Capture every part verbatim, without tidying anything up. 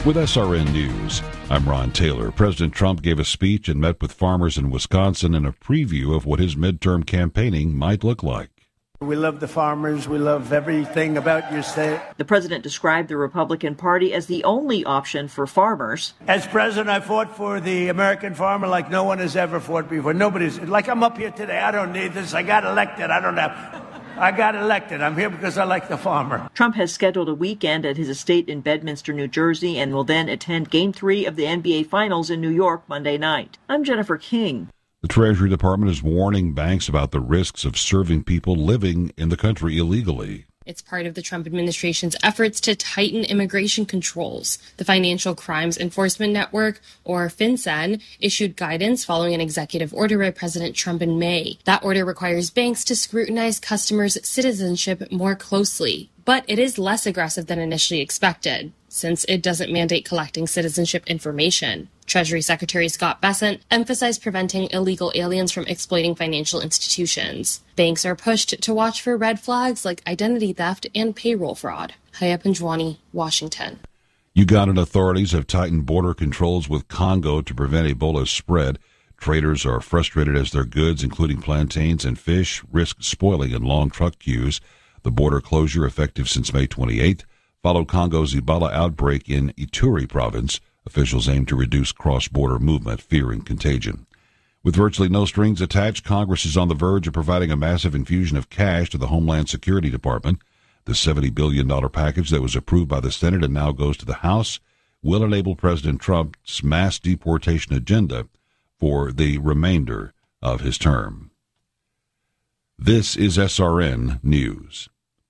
With S R N News, I'm Ron Taylor. President Trump gave a speech and met with farmers in Wisconsin in a preview of what his midterm campaigning might look like. We love the farmers. We love everything about your state. The president described the Republican Party as the only option for farmers. As president, I fought for the American farmer like no one has ever fought before. Nobody's, like I'm up here today. I don't need this. I got elected. I don't have... I got elected. I'm here because I like the farmer. Trump has scheduled a weekend at his estate in Bedminster, New Jersey, and will then attend Game three of the N B A Finals in New York Monday night. I'm Jennifer King. The Treasury Department is warning banks about the risks of serving people living in the country illegally. It's part of the Trump administration's efforts to tighten immigration controls. The Financial Crimes Enforcement Network, or FinCEN, issued guidance following an executive order by President Trump in May. That order requires banks to scrutinize customers' citizenship more closely. But it is less aggressive than initially expected, since it doesn't mandate collecting citizenship information. Treasury Secretary Scott Bessent emphasized preventing illegal aliens from exploiting financial institutions. Banks are pushed to watch for red flags like identity theft and payroll fraud. Haya Panjwani, Washington. Ugandan authorities have tightened border controls with Congo to prevent Ebola's spread. Traders are frustrated as their goods, including plantains and fish, risk spoiling in long truck queues. The border closure, effective since May twenty-eighth, followed Congo's Ebola outbreak in Ituri province. Officials aim to reduce cross-border movement, fearing contagion. With virtually no strings attached, Congress is on the verge of providing a massive infusion of cash to the Homeland Security Department. The seventy billion dollars package that was approved by the Senate and now goes to the House will enable President Trump's mass deportation agenda for the remainder of his term. This is S R N News.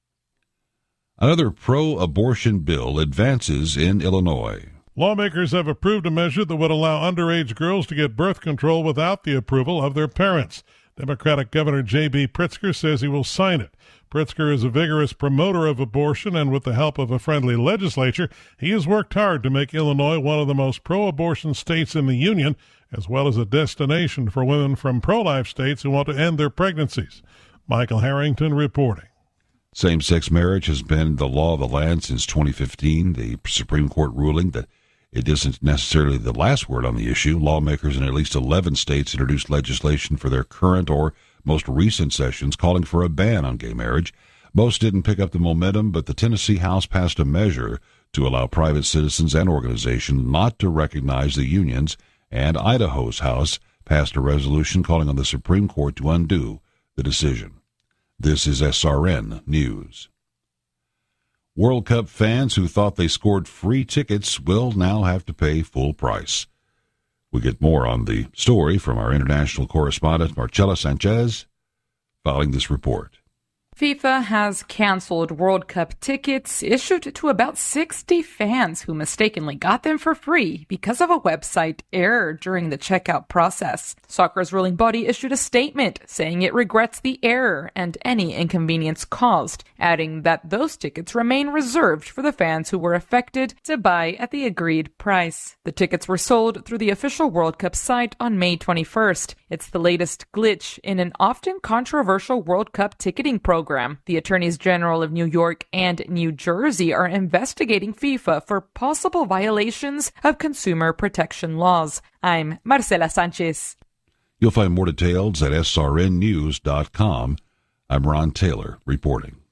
Another pro-abortion bill advances in Illinois. Lawmakers have approved a measure that would allow underage girls to get birth control without the approval of their parents. Democratic Governor J B. Pritzker says he will sign it. Pritzker is a vigorous promoter of abortion, and with the help of a friendly legislature, he has worked hard to make Illinois one of the most pro-abortion states in the union, as well as a destination for women from pro-life states who want to end their pregnancies. Michael Harrington reporting. Same-sex marriage has been the law of the land since twenty fifteen. The Supreme Court ruling that it isn't necessarily the last word on the issue. Lawmakers in at least eleven states introduced legislation for their current or most recent sessions calling for a ban on gay marriage. Most didn't pick up the momentum, but the Tennessee House passed a measure to allow private citizens and organizations not to recognize the unions, and Idaho's House passed a resolution calling on the Supreme Court to undo the decision. This is S R N News. World Cup fans who thought they scored free tickets will now have to pay full price. We get more on the story from our international correspondent, Marcela Sanchez, following this report. FIFA has canceled World Cup tickets issued to about sixty fans who mistakenly got them for free because of a website error during the checkout process. Soccer's ruling body issued a statement saying it regrets the error and any inconvenience caused, adding that those tickets remain reserved for the fans who were affected to buy at the agreed price. The tickets were sold through the official World Cup site on May twenty-first. It's the latest glitch in an often controversial World Cup ticketing program. The Attorneys General of New York and New Jersey are investigating FIFA for possible violations of consumer protection laws. I'm Marcela Sanchez. You'll find more details at S R N news dot com. I'm Ron Taylor reporting.